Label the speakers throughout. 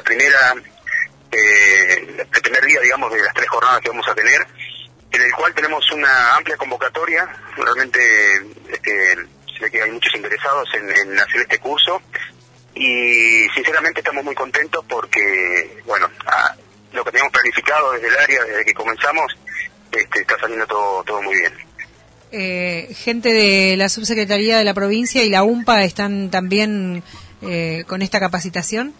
Speaker 1: el primer día, digamos, de las 3 jornadas que vamos a tener, en el cual tenemos una amplia convocatoria. Realmente sé que hay muchos interesados en hacer este curso, y sinceramente estamos muy contentos porque, bueno, lo que teníamos planificado desde el área, desde que comenzamos, está saliendo todo muy bien.
Speaker 2: Gente de la Subsecretaría de la provincia y la UMPA están también con esta capacitación.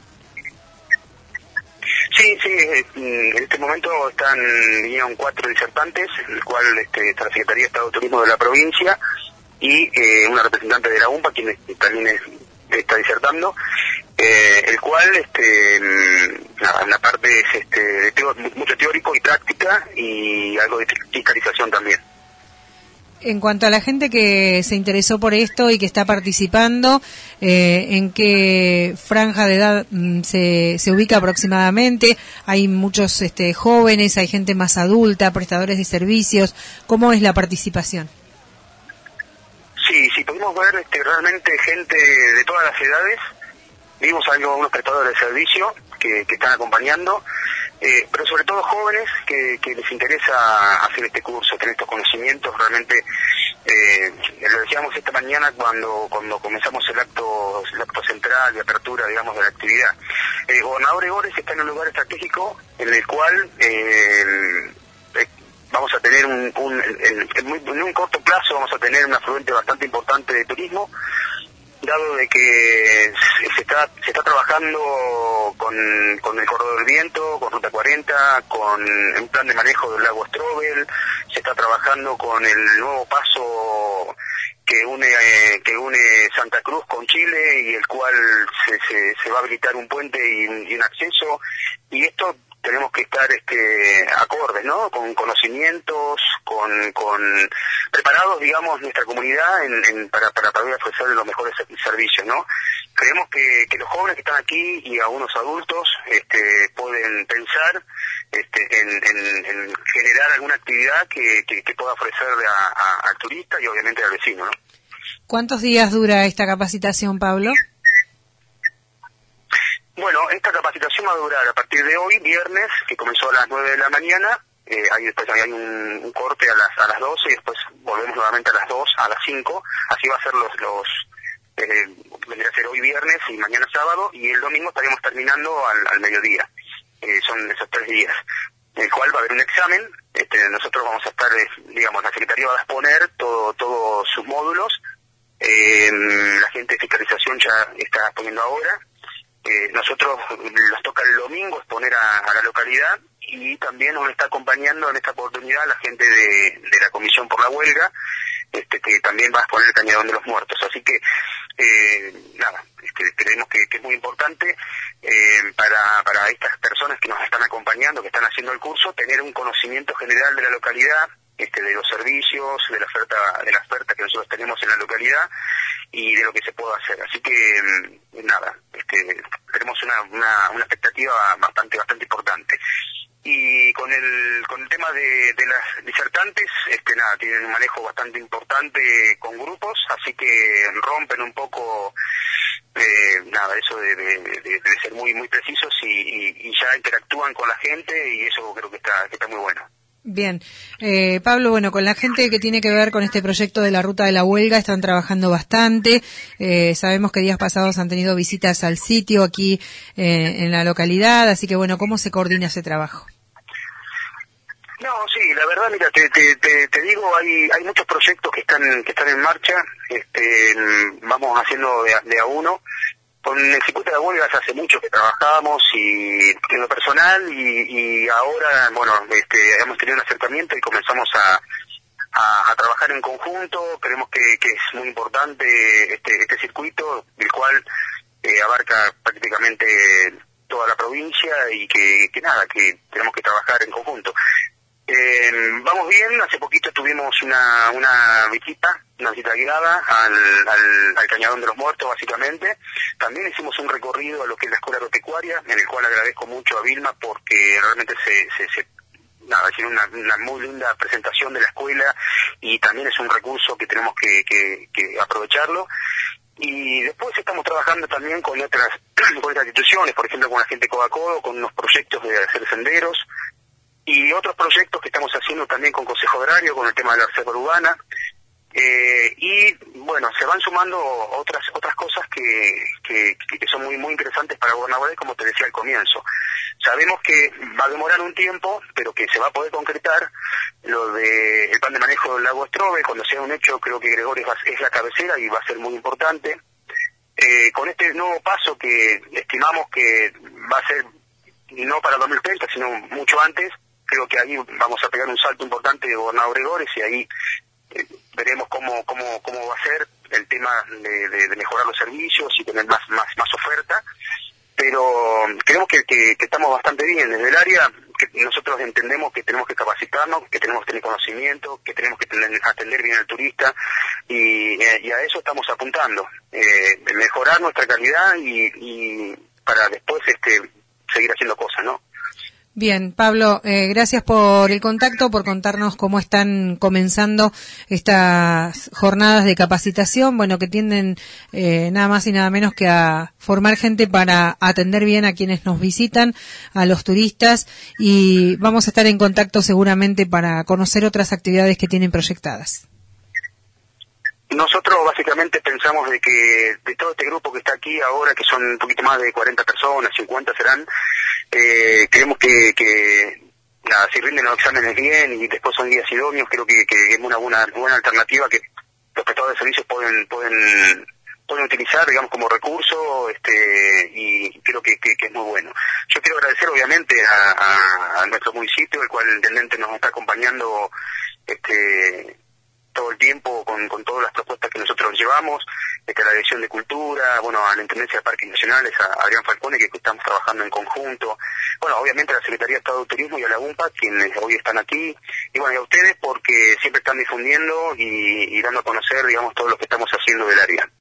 Speaker 1: Sí, en este momento vinieron 4 disertantes, el cual está la Secretaría de Estado de Turismo de la provincia y una representante de la UMPA, quien también está disertando, el cual en la parte es mucho teórico y práctica, y algo de fiscalización también.
Speaker 2: En cuanto a la gente que se interesó por esto y que está participando, ¿en qué franja de edad se ubica aproximadamente? ¿Hay muchos jóvenes, hay gente más adulta, prestadores de servicios? ¿Cómo es la participación?
Speaker 1: Sí, pudimos ver realmente gente de todas las edades. Vimos algunos prestadores de servicio que están acompañando, pero sobre todo jóvenes que les interesa hacer este curso, tener estos conocimientos. Realmente lo decíamos esta mañana cuando comenzamos el acto central de apertura, digamos, de la actividad. El gobernador Egores está en un lugar estratégico en el cual vamos a tener en un corto plazo vamos a tener un afluente bastante importante de turismo, dado de que se está trabajando con el Corredor del Viento, con Ruta 40, con un plan de manejo del lago Strobel. Se está trabajando con el nuevo paso que une Santa Cruz con Chile, y el cual se va a habilitar un puente y un acceso, y esto tenemos que estar acordes, ¿no? Con conocimientos, con preparados, digamos, nuestra comunidad para poder ofrecer los mejores servicios, ¿no? Creemos que los jóvenes que están aquí y algunos adultos pueden pensar en generar alguna actividad que pueda ofrecerle al turista y obviamente al vecino, ¿no?
Speaker 2: ¿Cuántos días dura esta capacitación, Pablo?
Speaker 1: Bueno, esta capacitación va a durar a partir de hoy, viernes, que comenzó a las 9 de la mañana, después hay un corte a las 12, y después volvemos nuevamente a las 2, a las 5, así va a ser vendría a ser hoy viernes y mañana sábado, y el domingo estaremos terminando al mediodía. Son esos 3 días, en el cual va a haber un examen. Nosotros vamos a estar, digamos, la Secretaría va a exponer todos sus módulos. La gente de fiscalización ya está exponiendo ahora. Nosotros nos toca el domingo exponer a la localidad, y también nos está acompañando en esta oportunidad la gente de la Comisión por la Huelga, que también va a exponer el Cañadón de los Muertos. Así que, creemos que es muy importante para estas personas que nos están acompañando, que están haciendo el curso, tener un conocimiento general de la localidad, de los servicios, de la oferta que nosotros tenemos en la localidad y de lo que se puede hacer. Así que tenemos una expectativa bastante importante. Y con el tema de las disertantes, tienen un manejo bastante importante con grupos, así que rompen un poco eso de ser muy precisos, y ya interactúan con la gente, y eso creo que está muy bueno.
Speaker 2: Bien. Pablo, bueno, con la gente que tiene que ver con este proyecto de la Ruta de la Huelga están trabajando bastante. Sabemos que días pasados han tenido visitas al sitio aquí en la localidad, así que bueno, ¿cómo se coordina ese trabajo?
Speaker 1: No, sí, la verdad, mira, te digo, hay muchos proyectos que están en marcha. Vamos haciendo de a uno. Con el circuito de huelgas hace mucho que trabajamos, y en lo personal, y ahora, bueno, hemos tenido un acercamiento y comenzamos a trabajar en conjunto. Creemos que es muy importante este circuito, el cual abarca prácticamente toda la provincia, y que tenemos que trabajar en conjunto. Vamos bien. Hace poquito tuvimos una visita guiada al Cañadón de los Muertos, básicamente. También hicimos un recorrido a lo que es la Escuela Agropecuaria, en el cual agradezco mucho a Vilma, porque realmente tiene una muy linda presentación de la escuela, y también es un recurso que tenemos que aprovecharlo. Y después estamos trabajando también con otras instituciones, por ejemplo con la gente codo a codo, con unos proyectos de hacer senderos, y otros proyectos que estamos haciendo también con Consejo Agrario, con el tema de la reserva urbana, y bueno, se van sumando otras cosas que son muy interesantes para Gobernador, como te decía al comienzo. Sabemos que va a demorar un tiempo, pero que se va a poder concretar lo de el plan de manejo del lago Estrobe. Cuando sea un hecho, creo que Gregores es la cabecera y va a ser muy importante. Con este nuevo paso que estimamos que va a ser no para 2030, sino mucho antes, creo que ahí vamos a pegar un salto importante de Gobernador Gregores, y ahí veremos cómo va a ser el tema de mejorar los servicios y tener más oferta. Pero creemos que estamos bastante bien desde el área. Que nosotros entendemos que tenemos que capacitarnos, que tenemos que tener conocimiento, que tenemos que atender bien al turista, y a eso estamos apuntando, mejorar nuestra calidad y para después seguir haciendo cosas, ¿no?
Speaker 2: Bien, Pablo, gracias por el contacto, por contarnos cómo están comenzando estas jornadas de capacitación, bueno, que tienden nada más y nada menos que a formar gente para atender bien a quienes nos visitan, a los turistas, y vamos a estar en contacto seguramente para conocer otras actividades que tienen proyectadas.
Speaker 1: Nosotros básicamente pensamos de que de todo este grupo que está aquí ahora, que son un poquito más de 40 personas, 50 serán, creemos que nada, si rinden los exámenes bien y después son guías idóneos, creo que es una buena alternativa que los prestadores de servicios pueden utilizar, digamos, como recurso, y creo que es muy bueno. Yo quiero agradecer obviamente a nuestro municipio, el cual el intendente nos está acompañando todo el tiempo con todas las propuestas que nosotros llevamos, a la Dirección de Cultura, bueno, a la Intendencia de Parques Nacionales, a Adrián Falcone, que estamos trabajando en conjunto, bueno, obviamente a la Secretaría de Estado de Turismo y a la UNPA, quienes hoy están aquí, y bueno, y a ustedes porque siempre están difundiendo y dando a conocer, digamos, todo lo que estamos haciendo del área.